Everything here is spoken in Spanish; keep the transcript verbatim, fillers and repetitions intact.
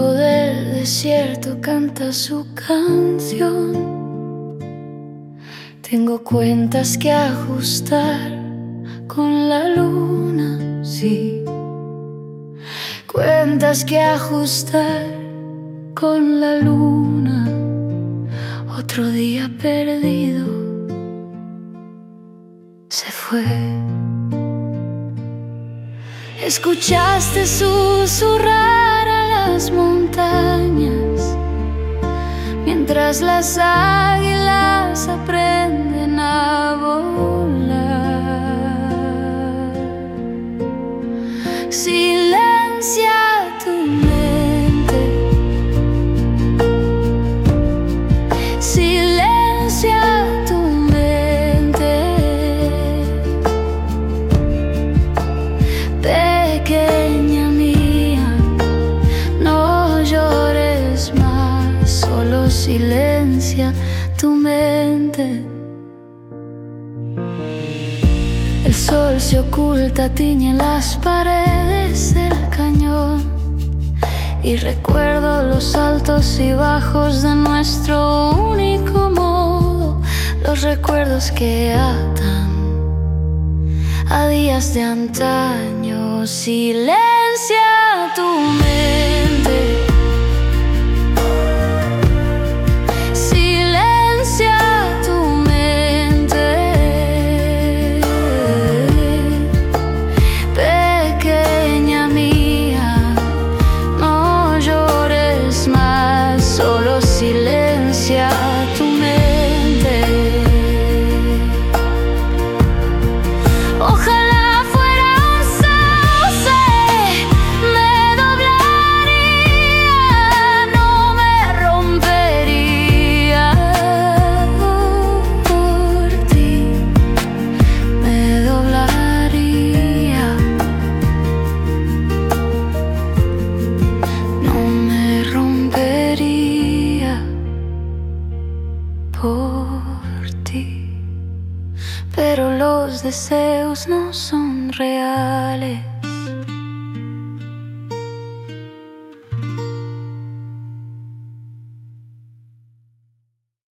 viento del desierto canta su canción. Tengo cuentas que ajustar con la luna, sí. Cuentas que ajustar con la luna. Otro día perdido se fue. Escuchaste susurrar a las montañas mientras las águilas aprenden a volar. Silencia tu mente, silencia tu mente. Pequeña mía, no llores más, solo silencia tu mente. El sol se oculta, tiñe las paredes del cañón, y recuerdo los altos y bajos de nuestro único modo, los recuerdos que atan a días de antaño. Silencia tu mente, silencia tu mente. Pequeña mía, no llores más, solo silencia tu mente. Ojalá fuera un sauce, me doblaría, no me rompería por ti, me doblaría, no me rompería por ti. Pero los deseos no son reales.